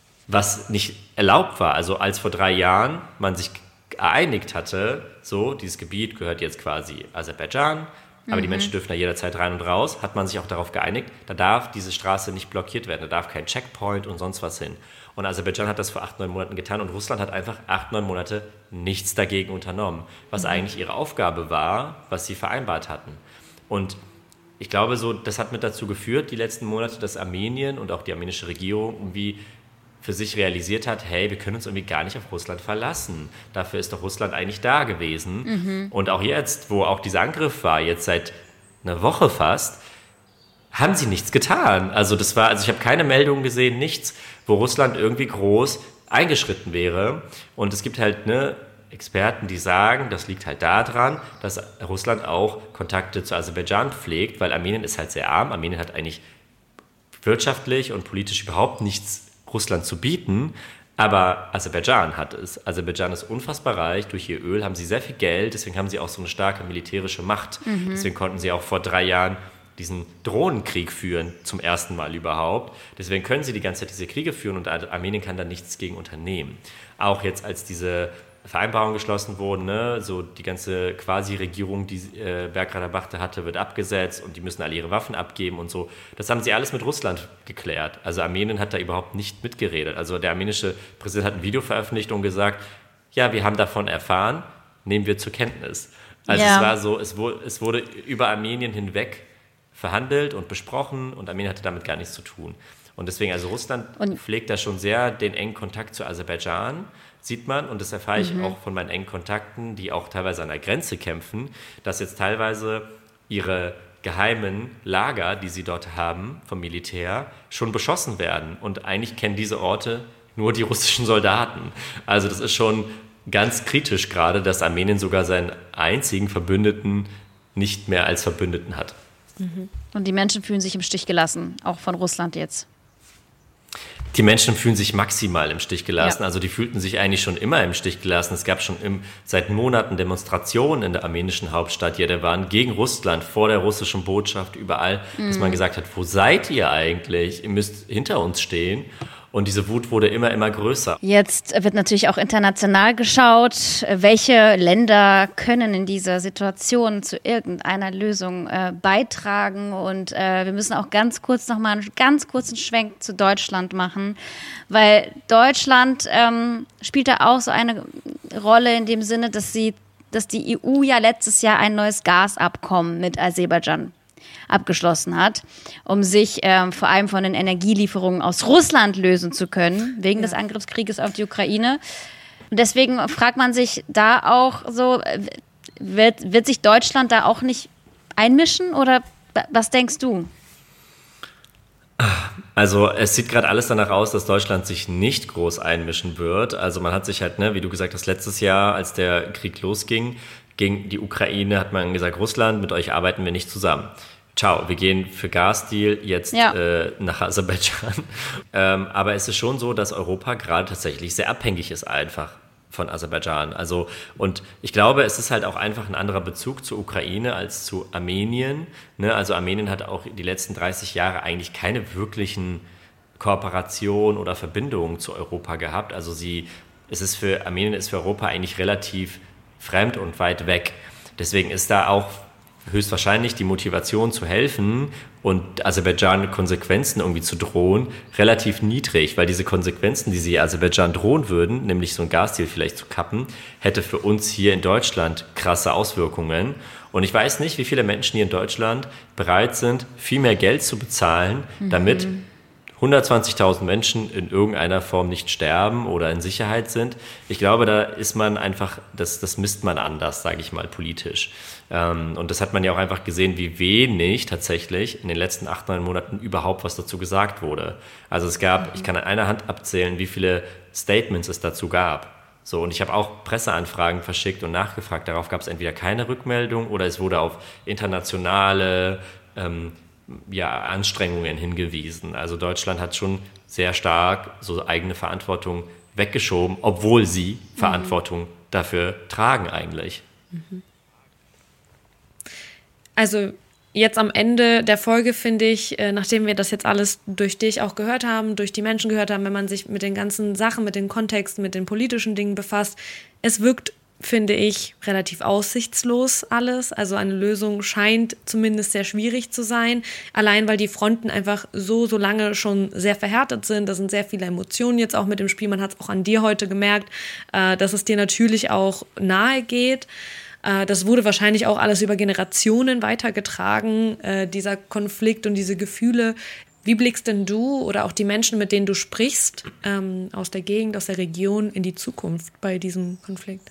was nicht erlaubt war, also als vor drei Jahren man sich geeinigt hatte, so, dieses Gebiet gehört jetzt quasi Aserbaidschan, aber mhm. die Menschen dürfen da jederzeit rein und raus, hat man sich auch darauf geeinigt, da darf diese Straße nicht blockiert werden, da darf kein Checkpoint und sonst was hin. Und Aserbaidschan hat das vor acht, neun Monaten getan und Russland hat einfach acht, neun Monate nichts dagegen unternommen, was mhm. eigentlich ihre Aufgabe war, was sie vereinbart hatten. Und ich glaube, so, das hat mit dazu geführt, die letzten Monate, dass Armenien und auch die armenische Regierung irgendwie für sich realisiert hat, hey, wir können uns irgendwie gar nicht auf Russland verlassen. Dafür ist doch Russland eigentlich da gewesen. Mhm. Und auch jetzt, wo auch dieser Angriff war, jetzt seit einer Woche fast, haben sie nichts getan. Also das war, also ich habe keine Meldungen gesehen, nichts, wo Russland irgendwie groß eingeschritten wäre. Und es gibt halt ne, Experten, die sagen, das liegt halt daran, dass Russland auch Kontakte zu Aserbaidschan pflegt, weil Armenien ist halt sehr arm. Armenien hat eigentlich wirtschaftlich und politisch überhaupt nichts Russland zu bieten, aber Aserbaidschan hat es. Aserbaidschan ist unfassbar reich, durch ihr Öl haben sie sehr viel Geld, deswegen haben sie auch so eine starke militärische Macht. Mhm. Deswegen konnten sie auch vor drei Jahren diesen Drohnenkrieg führen, zum ersten Mal überhaupt. Deswegen können sie die ganze Zeit diese Kriege führen und Armenien kann da nichts gegen unternehmen. Auch jetzt, als diese Vereinbarungen geschlossen wurden, ne, so die ganze Quasi-Regierung, die äh, Bergkarabach hatte, wird abgesetzt und die müssen alle ihre Waffen abgeben und so. Das haben sie alles mit Russland geklärt. Also Armenien hat da überhaupt nicht mitgeredet. Also der armenische Präsident hat ein Video veröffentlicht und gesagt, ja, wir haben davon erfahren, nehmen wir zur Kenntnis. Also ja. es war so, es wurde, es wurde über Armenien hinweg verhandelt und besprochen und Armenien hatte damit gar nichts zu tun. Und deswegen, also Russland und pflegt da schon sehr den engen Kontakt zu Aserbaidschan, sieht man, und das erfahre ich mhm. auch von meinen engen Kontakten, die auch teilweise an der Grenze kämpfen, dass jetzt teilweise ihre geheimen Lager, die sie dort haben vom Militär, schon beschossen werden. Und eigentlich kennen diese Orte nur die russischen Soldaten. Also das ist schon ganz kritisch gerade, dass Armenien sogar seinen einzigen Verbündeten nicht mehr als Verbündeten hat. Und die Menschen fühlen sich im Stich gelassen, auch von Russland jetzt. Die Menschen fühlen sich maximal im Stich gelassen. Ja. Also die fühlten sich eigentlich schon immer im Stich gelassen. Es gab schon im, seit Monaten Demonstrationen in der armenischen Hauptstadt Jerewan gegen Russland, vor der russischen Botschaft, überall, mhm. dass man gesagt hat, wo seid ihr eigentlich? Ihr müsst hinter uns stehen. Und diese Wut wurde immer, immer größer. Jetzt wird natürlich auch international geschaut, welche Länder können in dieser Situation zu irgendeiner Lösung äh, beitragen. Und äh, wir müssen auch ganz kurz nochmal einen ganz kurzen Schwenk zu Deutschland machen, weil Deutschland ähm, spielt da auch so eine Rolle in dem Sinne, dass, sie, dass die E U ja letztes Jahr ein neues Gasabkommen mit Aserbaidschan abgeschlossen hat, um sich ähm, vor allem von den Energielieferungen aus Russland lösen zu können, wegen ja. des Angriffskrieges auf die Ukraine. Und deswegen fragt man sich da auch so, wird, wird sich Deutschland da auch nicht einmischen oder was denkst du? Also es sieht gerade alles danach aus, dass Deutschland sich nicht groß einmischen wird. Also man hat sich halt, ne, wie du gesagt hast, letztes Jahr, als der Krieg losging, gegen die Ukraine, hat man gesagt, Russland, mit euch arbeiten wir nicht zusammen. Ciao, wir gehen für Gasdeal jetzt ja. äh, nach Aserbaidschan. Ähm, aber es ist schon so, dass Europa gerade tatsächlich sehr abhängig ist einfach von Aserbaidschan. Also, und ich glaube, es ist halt auch einfach ein anderer Bezug zur Ukraine als zu Armenien. Ne? Also Armenien hat auch die letzten dreißig Jahre eigentlich keine wirklichen Kooperationen oder Verbindungen zu Europa gehabt. Also sie, es ist für Armenien ist für Europa eigentlich relativ fremd und weit weg. Deswegen ist da auch höchstwahrscheinlich die Motivation zu helfen und Aserbaidschan Konsequenzen irgendwie zu drohen, relativ niedrig, weil diese Konsequenzen, die sie Aserbaidschan drohen würden, nämlich so ein Gasdeal vielleicht zu kappen, hätte für uns hier in Deutschland krasse Auswirkungen. Und ich weiß nicht, wie viele Menschen hier in Deutschland bereit sind, viel mehr Geld zu bezahlen, mhm. damit hundertzwanzigtausend Menschen in irgendeiner Form nicht sterben oder in Sicherheit sind. Ich glaube, da ist man einfach, das, das misst man anders, sage ich mal, politisch. Ähm, und das hat man ja auch einfach gesehen, wie wenig tatsächlich in den letzten acht, neun Monaten überhaupt was dazu gesagt wurde. Also es gab, mhm. ich kann an einer Hand abzählen, wie viele Statements es dazu gab. So, und ich habe auch Presseanfragen verschickt und nachgefragt. Darauf gab es entweder keine Rückmeldung oder es wurde auf internationale ähm, ja, Anstrengungen hingewiesen. Also Deutschland hat schon sehr stark so eigene Verantwortung weggeschoben, obwohl sie mhm. Verantwortung dafür tragen eigentlich. Also jetzt am Ende der Folge finde ich, äh, nachdem wir das jetzt alles durch dich auch gehört haben, durch die Menschen gehört haben, wenn man sich mit den ganzen Sachen, mit den Kontexten, mit den politischen Dingen befasst, es wirkt, finde ich, relativ aussichtslos alles. Also eine Lösung scheint zumindest sehr schwierig zu sein, allein weil die Fronten einfach so, so lange schon sehr verhärtet sind. Da sind sehr viele Emotionen jetzt auch mit dem Spiel. Man hat es auch an dir heute gemerkt, äh, dass es dir natürlich auch nahe geht. Äh, das wurde wahrscheinlich auch alles über Generationen weitergetragen, äh, dieser Konflikt und diese Gefühle. Wie blickst denn du oder auch die Menschen, mit denen du sprichst, ähm, aus der Gegend, aus der Region in die Zukunft bei diesem Konflikt?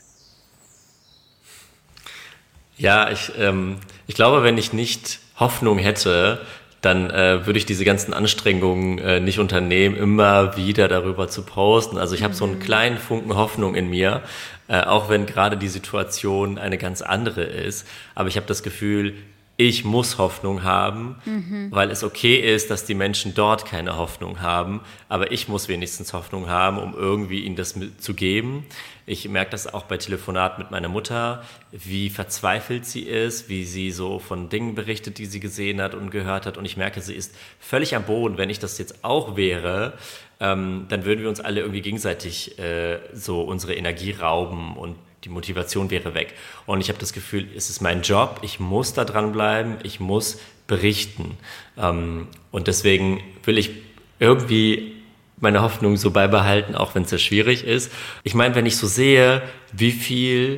Ja, ich, ähm, ich glaube, wenn ich nicht Hoffnung hätte, dann äh, würde ich diese ganzen Anstrengungen äh, nicht unternehmen, immer wieder darüber zu posten. Also ich habe mhm. so einen kleinen Funken Hoffnung in mir, äh, auch wenn gerade die Situation eine ganz andere ist. Aber ich habe das Gefühl, ich muss Hoffnung haben, mhm. weil es okay ist, dass die Menschen dort keine Hoffnung haben. Aber ich muss wenigstens Hoffnung haben, um irgendwie ihnen das zu geben. Ich merke das auch bei Telefonaten mit meiner Mutter, wie verzweifelt sie ist, wie sie so von Dingen berichtet, die sie gesehen hat und gehört hat. Und ich merke, sie ist völlig am Boden. Wenn ich das jetzt auch wäre, ähm, dann würden wir uns alle irgendwie gegenseitig äh, so unsere Energie rauben und die Motivation wäre weg. Und ich habe das Gefühl, es ist mein Job, ich muss da dranbleiben, ich muss berichten. Ähm, und deswegen will ich irgendwie meine Hoffnung so beibehalten, auch wenn es sehr schwierig ist. Ich meine, wenn ich so sehe, wie viel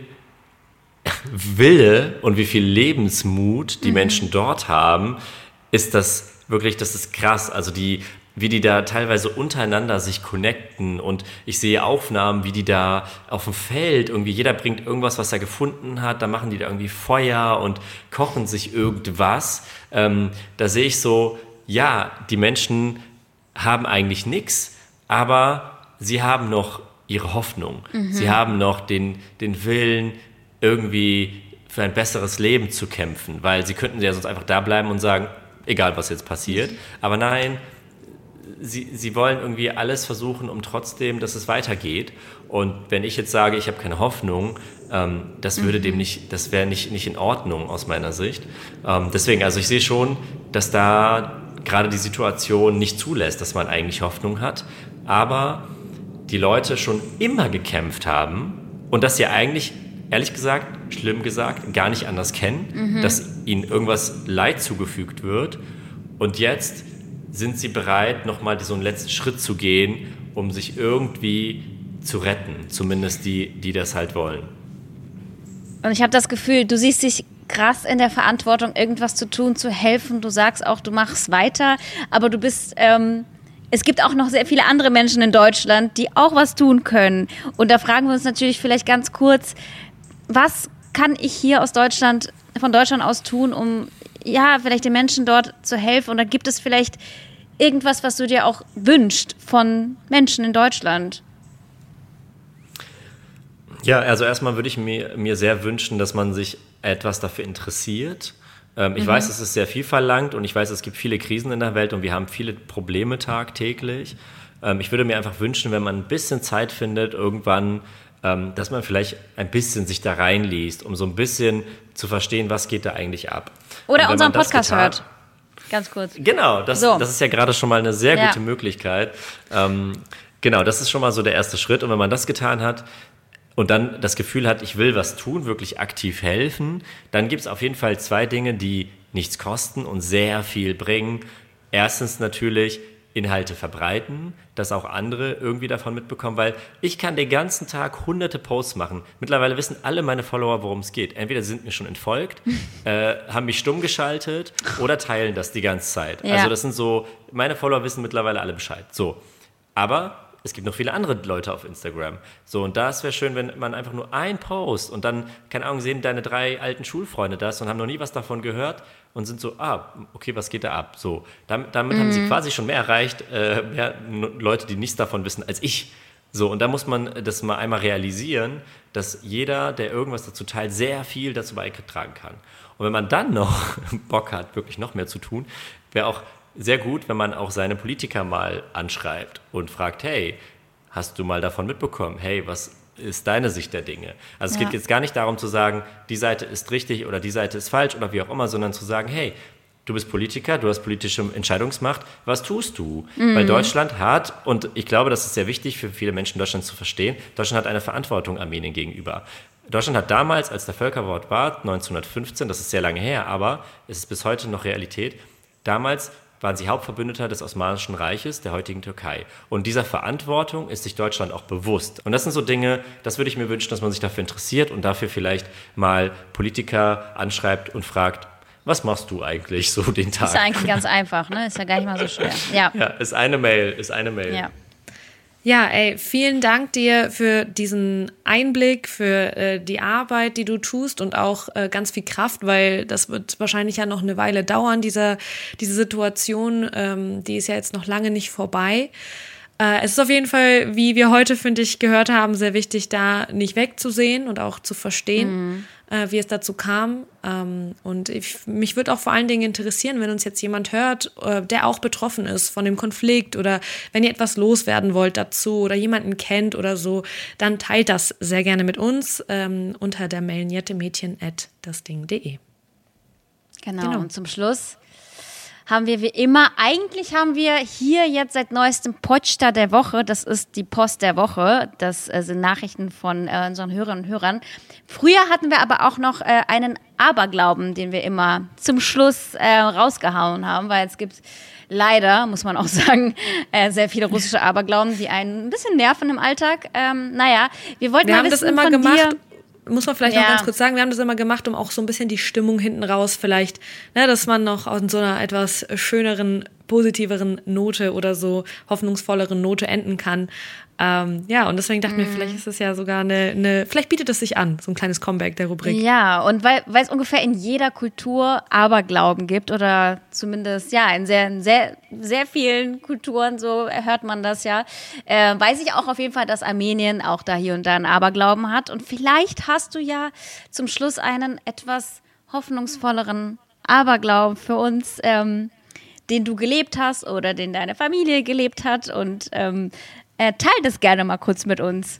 Wille und wie viel Lebensmut die mhm. Menschen dort haben, ist das wirklich, das ist krass. Also die wie die da teilweise untereinander sich connecten und ich sehe Aufnahmen, wie die da auf dem Feld irgendwie, jeder bringt irgendwas, was er gefunden hat, da machen die da irgendwie Feuer und kochen sich irgendwas. Ähm, da sehe ich so, ja, die Menschen haben eigentlich nichts, aber sie haben noch ihre Hoffnung. Mhm. Sie haben noch den, den Willen, irgendwie für ein besseres Leben zu kämpfen, weil sie könnten ja sonst einfach da bleiben und sagen, egal was jetzt passiert, aber nein, sie, sie wollen irgendwie alles versuchen, um trotzdem, dass es weitergeht. Und wenn ich jetzt sage, ich habe keine Hoffnung, ähm, das würde mhm. dem nicht, das wäre nicht, nicht in Ordnung aus meiner Sicht. Ähm, deswegen, also ich sehe schon, dass da gerade die Situation nicht zulässt, dass man eigentlich Hoffnung hat, aber die Leute schon immer gekämpft haben und das ja eigentlich, ehrlich gesagt, schlimm gesagt, gar nicht anders kennen, mhm. dass ihnen irgendwas Leid zugefügt wird und jetzt sind sie bereit, nochmal so einen letzten Schritt zu gehen, um sich irgendwie zu retten, zumindest die, die das halt wollen. Und ich habe das Gefühl, du siehst dich krass in der Verantwortung, irgendwas zu tun, zu helfen. Du sagst auch, du machst weiter, aber du bist, ähm, es gibt auch noch sehr viele andere Menschen in Deutschland, die auch was tun können. Und da fragen wir uns natürlich vielleicht ganz kurz, was kann ich hier aus Deutschland, von Deutschland aus tun, um ja, vielleicht den Menschen dort zu helfen? Oder gibt es vielleicht irgendwas, was du dir auch wünschst von Menschen in Deutschland? Ja, also erstmal würde ich mir, mir sehr wünschen, dass man sich etwas dafür interessiert. Ähm, ich mhm. weiß, es ist sehr viel verlangt und ich weiß, es gibt viele Krisen in der Welt und wir haben viele Probleme tagtäglich. Ähm, ich würde mir einfach wünschen, wenn man ein bisschen Zeit findet, irgendwann, ähm, dass man vielleicht ein bisschen sich da reinliest, um so ein bisschen zu verstehen, was geht da eigentlich ab. Oder unseren Podcast getan, hört. Ganz kurz. Genau, das, so. das ist ja gerade schon mal eine sehr ja. gute Möglichkeit. Ähm, genau, das ist schon mal so der erste Schritt. Und wenn man das getan hat, und dann das Gefühl hat, ich will was tun, wirklich aktiv helfen, dann gibt es auf jeden Fall zwei Dinge, die nichts kosten und sehr viel bringen. Erstens natürlich Inhalte verbreiten, dass auch andere irgendwie davon mitbekommen, weil ich kann den ganzen Tag hunderte Posts machen. Mittlerweile wissen alle meine Follower, worum es geht. Entweder sie sind mir schon entfolgt, äh, haben mich stumm geschaltet oder teilen das die ganze Zeit. Ja. Also das sind so, meine Follower wissen mittlerweile alle Bescheid. So, aber es gibt noch viele andere Leute auf Instagram. So, und das wäre schön, wenn man einfach nur ein Post und dann, keine Ahnung, sehen deine drei alten Schulfreunde das und haben noch nie was davon gehört und sind so, ah, okay, was geht da ab? So, damit, damit mhm. haben sie quasi schon mehr erreicht, äh, mehr Leute, die nichts davon wissen, als ich. So, und da muss man das mal einmal realisieren, dass jeder, der irgendwas dazu teilt, sehr viel dazu beitragen kann. Und wenn man dann noch Bock hat, wirklich noch mehr zu tun, wäre auch sehr gut, wenn man auch seine Politiker mal anschreibt und fragt, hey, hast du mal davon mitbekommen? Hey, was ist deine Sicht der Dinge? Also es ja. geht jetzt gar nicht darum zu sagen, die Seite ist richtig oder die Seite ist falsch oder wie auch immer, sondern zu sagen, hey, du bist Politiker, du hast politische Entscheidungsmacht, was tust du? Mhm. Weil Deutschland hat, und ich glaube, das ist sehr wichtig für viele Menschen in Deutschland zu verstehen, Deutschland hat eine Verantwortung Armenien gegenüber. Deutschland hat damals, als der Völkermord war, neunzehnhundertfünfzehn, das ist sehr lange her, aber es ist bis heute noch Realität, damals waren sie Hauptverbündeter des Osmanischen Reiches, der heutigen Türkei. Und dieser Verantwortung ist sich Deutschland auch bewusst. Und das sind so Dinge, das würde ich mir wünschen, dass man sich dafür interessiert und dafür vielleicht mal Politiker anschreibt und fragt, was machst du eigentlich so den Tag? Ist ja eigentlich ganz einfach, ne? Ist ja gar nicht mal so schwer. Ja, ja ist eine Mail, ist eine Mail. Ja. Ja, ey, vielen Dank dir für diesen Einblick, für äh, die Arbeit, die du tust und auch äh, ganz viel Kraft, weil das wird wahrscheinlich ja noch eine Weile dauern, diese, diese Situation, ähm, die ist ja jetzt noch lange nicht vorbei. Äh, es ist auf jeden Fall, wie wir heute, finde ich, gehört haben, sehr wichtig, da nicht wegzusehen und auch zu verstehen, mhm. äh, wie es dazu kam. Ähm, und ich, mich würde auch vor allen Dingen interessieren, wenn uns jetzt jemand hört, äh, der auch betroffen ist von dem Konflikt oder wenn ihr etwas loswerden wollt dazu oder jemanden kennt oder so, dann teilt das sehr gerne mit uns ähm, unter der Mail jettemädchen at dasding punkt de. Genau. genau, und zum Schluss haben wir wie immer, eigentlich haben wir hier jetzt seit neuestem Poczta der Woche, das ist die Post der Woche, das äh, sind Nachrichten von äh, unseren Hörerinnen und Hörern. Früher hatten wir aber auch noch äh, einen Aberglauben, den wir immer zum Schluss äh, rausgehauen haben, weil es gibt leider, muss man auch sagen, äh, sehr viele russische Aberglauben, die einen ein bisschen nerven im Alltag. Ähm, naja, wir wollten wir mal haben wissen das immer von gemacht. dir. Muss man vielleicht ja. noch ganz kurz sagen, wir haben das immer gemacht, um auch so ein bisschen die Stimmung hinten raus vielleicht, ne, dass man noch in so einer etwas schöneren, positiveren Note oder so hoffnungsvolleren Note enden kann. Ähm, ja, und deswegen dachten mhm. wir, vielleicht ist es ja sogar eine, eine, vielleicht bietet es sich an, so ein kleines Comeback der Rubrik. Ja, und weil, weil es ungefähr in jeder Kultur Aberglauben gibt oder zumindest, ja, in sehr, in sehr, sehr vielen Kulturen, so hört man das ja, äh, weiß ich auch auf jeden Fall, dass Armenien auch da hier und da einen Aberglauben hat. Und vielleicht hast du ja zum Schluss einen etwas hoffnungsvolleren Aberglauben für uns, ähm, den du gelebt hast oder den deine Familie gelebt hat. Und ähm, äh, teil das gerne mal kurz mit uns.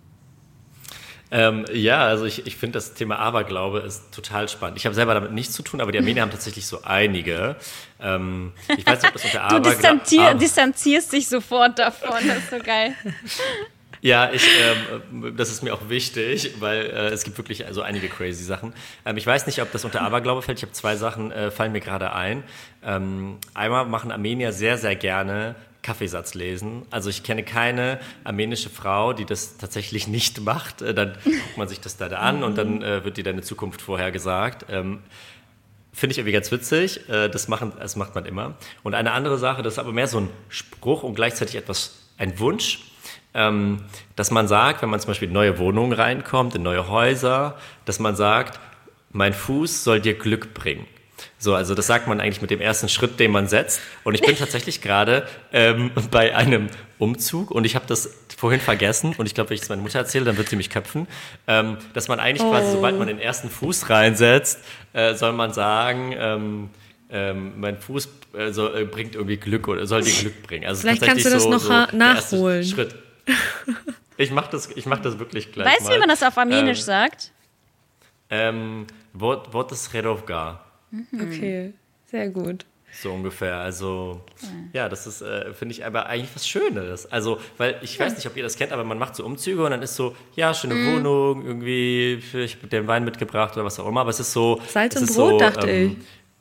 Ähm, ja, also ich, ich finde das Thema Aberglaube ist total spannend. Ich habe selber damit nichts zu tun, aber die Armenier haben tatsächlich so einige. Ähm, ich weiß nicht, ob das unter Du Aberglaube... distanzier, distanzierst dich sofort davon, das ist so geil. Ja, ich, ähm, das ist mir auch wichtig, weil äh, es gibt wirklich also einige crazy Sachen. Ähm, ich weiß nicht, ob das unter Aberglaube fällt. Ich habe zwei Sachen, äh, fallen mir gerade ein. Ähm, einmal machen Armenier sehr, sehr gerne Kaffeesatz lesen. Also ich kenne keine armenische Frau, die das tatsächlich nicht macht. Äh, dann guckt man sich das da an und dann äh, wird dir deine Zukunft vorhergesagt. Ähm, Finde ich irgendwie ganz witzig. Äh, das, machen, das macht man immer. Und eine andere Sache, das ist aber mehr so ein Spruch und gleichzeitig etwas, ein Wunsch, ähm, dass man sagt, wenn man zum Beispiel in neue Wohnungen reinkommt, in neue Häuser, dass man sagt, mein Fuß soll dir Glück bringen. So, also das sagt man eigentlich mit dem ersten Schritt, den man setzt. Und ich bin tatsächlich gerade ähm, bei einem Umzug und ich habe das vorhin vergessen und ich glaube, wenn ich es meiner Mutter erzähle, dann wird sie mich köpfen, ähm, dass man eigentlich oh. quasi, sobald man den ersten Fuß reinsetzt, äh, soll man sagen, ähm, ähm, mein Fuß äh, soll, äh, bringt irgendwie Glück oder soll dir Glück bringen. Also vielleicht kannst du das so, noch so nachholen. Schritt. Ich mache das, ich mach das wirklich gleich Weißt du, mal. wie man das auf Armenisch ähm, sagt? Ähm, Wort, Wort des Redovga. Okay, sehr gut. So ungefähr, also ja, das ist, äh, finde ich aber eigentlich was Schönes. Also, weil ich weiß nicht, ob ihr das kennt, aber man macht so Umzüge und dann ist so, ja, schöne mm. Wohnung, irgendwie, ich habe den Wein mitgebracht oder was auch immer, aber es ist so... Salz und Brot, so, dachte ähm,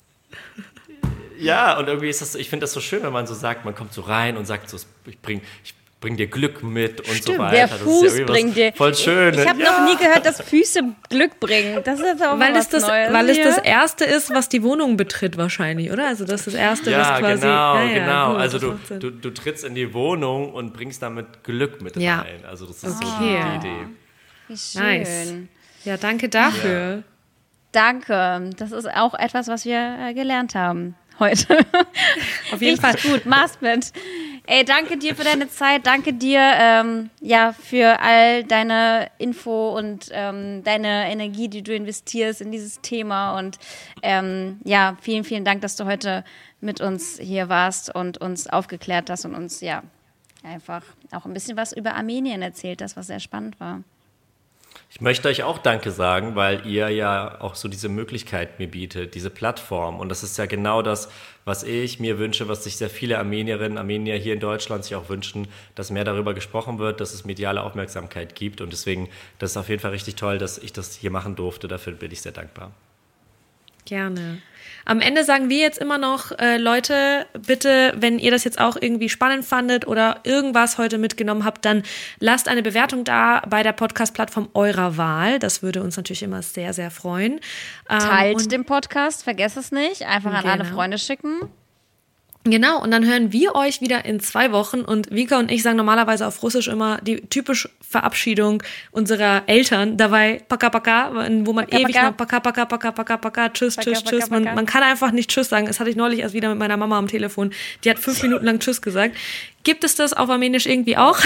ich. Ja, und irgendwie ist das, ich finde das so schön, wenn man so sagt, man kommt so rein und sagt so, ich bring, ich bring dir Glück mit und Stimmt, so weiter. der Das Fuß ist ja bringt dir... voll schön. Ich, ich habe ja. noch nie gehört, dass Füße Glück bringen. Das ist auch weil was es das, Neues. Weil es ja. das Erste ist, was die Wohnung betritt wahrscheinlich, oder? Also das ist das Erste, ja, was quasi... Genau, ja, ja, genau. gut, also du, du, du trittst in die Wohnung und bringst damit Glück mit ja. rein. Also das ist okay. so die Idee. Wie schön. Nice. Ja, danke dafür. Ja. Danke. Das ist auch etwas, was wir äh, gelernt haben heute. Auf jeden Richtig Fall. gut, mach's mit. Ey, danke dir für deine Zeit, danke dir ähm, ja, für all deine Info und ähm, deine Energie, die du investierst in dieses Thema und ähm, ja, vielen, vielen Dank, dass du heute mit uns hier warst und uns aufgeklärt hast und uns ja einfach auch ein bisschen was über Armenien erzählt hast, was sehr spannend war. Ich möchte euch auch Danke sagen, weil ihr ja auch so diese Möglichkeit mir bietet, diese Plattform. Und das ist ja genau das, was ich mir wünsche, was sich sehr viele Armenierinnen, Armenier hier in Deutschland sich auch wünschen, dass mehr darüber gesprochen wird, dass es mediale Aufmerksamkeit gibt. Und deswegen, das ist auf jeden Fall richtig toll, dass ich das hier machen durfte. Dafür bin ich sehr dankbar. Gerne. Am Ende sagen wir jetzt immer noch, äh, Leute, bitte, wenn ihr das jetzt auch irgendwie spannend fandet oder irgendwas heute mitgenommen habt, dann lasst eine Bewertung da bei der Podcast-Plattform eurer Wahl. Das würde uns natürlich immer sehr, sehr freuen. Ähm, Teilt den Podcast, vergesst es nicht. Einfach an genau. alle Freunde schicken. Genau, und dann hören wir euch wieder in zwei Wochen und Vika und ich sagen normalerweise auf Russisch immer die typische Verabschiedung unserer Eltern, dabei Paka Paka, wo man Paka, ewig Paka. noch Paka Paka Paka Paka Paka, Tschüss, Paka, Tschüss, Paka, Tschüss. Man, Paka. man kann einfach nicht Tschüss sagen. Das hatte ich neulich erst wieder mit meiner Mama am Telefon. Die hat fünf Minuten lang Tschüss gesagt. Gibt es das auf Armenisch irgendwie auch?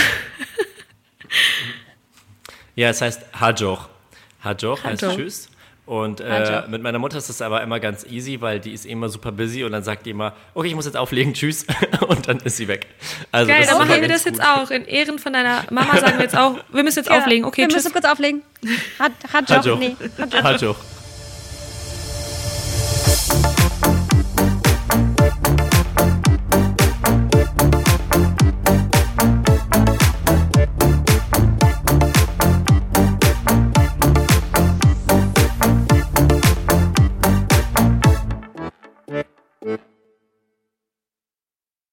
Ja, es heißt Hajoch. Hajoch heißt Hajoch. Tschüss. Und äh, Hajoch. mit meiner Mutter ist das aber immer ganz easy, weil die ist immer super busy und dann sagt die immer, okay, ich muss jetzt auflegen, tschüss. Und dann ist sie weg. Also Geil, das dann ist machen immer wir ganz das jetzt gut. auch. In Ehren von deiner Mama sagen wir jetzt auch, wir müssen jetzt Ja, auflegen. Okay, wir tschüss. müssen kurz auflegen. Hat, hat Joch, Hajoch. nee. Hat Joch. Hajoch.